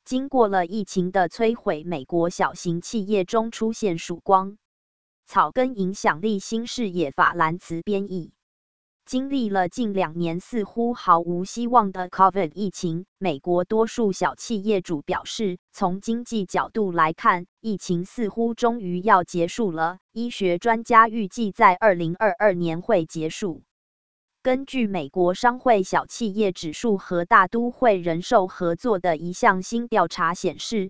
经过了疫情的摧毁，美国小型企业中出现曙光。草根影响力新视野法兰茨编译。经历了近2年似乎毫无希望的 COVID 疫情，美国多数小企业主表示，从经济角度来看，疫情似乎终于要结束了。医学专家预计在2022年会结束。根据美国商会小企业指数和大都会人寿合作的一项新调查显示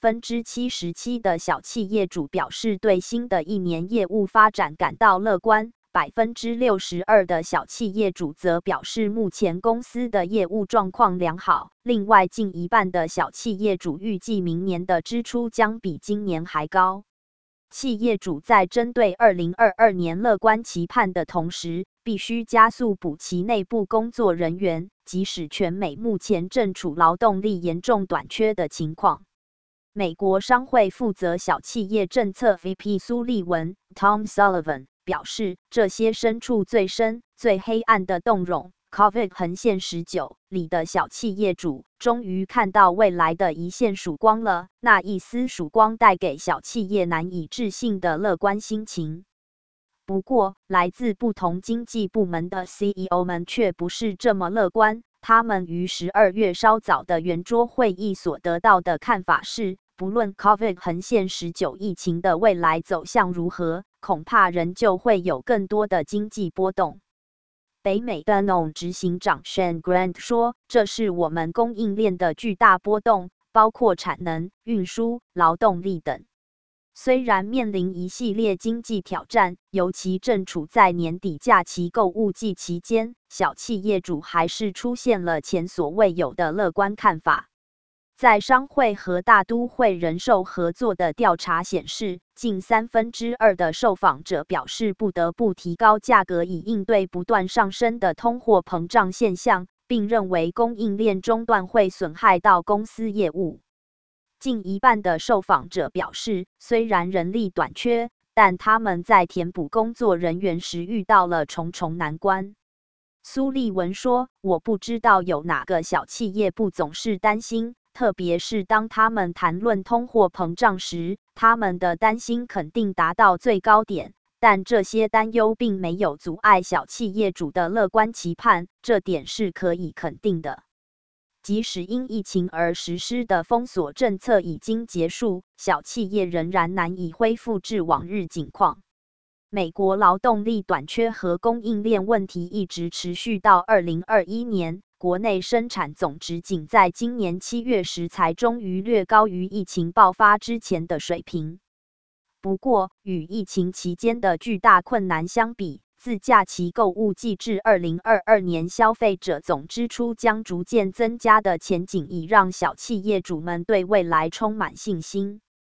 ，77%的小企业主表示对新的一年业务发展感到乐观。62%的小企业主则表示目前公司的业务状况良好，另外近一半的小企业主预计明年的支出将比今年还高。企业主在针对2022年乐观期盼的同时，必须加速补齐内部工作人员，即使全美目前正处劳动力严重短缺的情况。美国商会负责小企业政策 VP 苏利文 Tom Sullivan 表示，这些身处最深、最黑暗的洞胧 COVID 横线19里的小企业主，终于看到未来的一线曙光了。那一丝曙光带给小企业难以置信的乐观心情。不过，来自不同经济部门的 CEO 们却不是这么乐观。他们于12月稍早的圆桌会议所得到的看法是，不论 COVID 横线19疫情的未来走向如何，恐怕仍旧会有更多的经济波动。北美的 Danone 执行长 Shane Grant 说，这是我们供应链的巨大波动，包括产能、运输、劳动力等。虽然面临一系列经济挑战，尤其正处在年底假期购物季期间，小企业主还是出现了前所未有的乐观看法。在商会和大都会人寿合作的调查显示，近2/3的受访者表示不得不提高价格以应对不断上升的通货膨胀现象，并认为供应链中断会损害到公司业务。近一半的受访者表示，虽然人力短缺，但他们在填补工作人员时遇到了重重难关。苏利文说，我不知道有哪个小企业不总是担心，特别是当他们谈论通货膨胀时，他们的担心肯定达到最高点，但这些担忧并没有阻碍小企业主的乐观期盼，这点是可以肯定的。即使因疫情而实施的封锁政策已经结束，小企业仍然难以恢复至往日景况。美国劳动力短缺和供应链问题一直持续到2021年，国内生产总值仅在今年7月时才终于略高于疫情爆发之前的水平。不过，与疫情期间的巨大困难相比，自假期购物季至2022年消费者总支出将逐渐增加的前景，已让小企业主们对未来充满信心。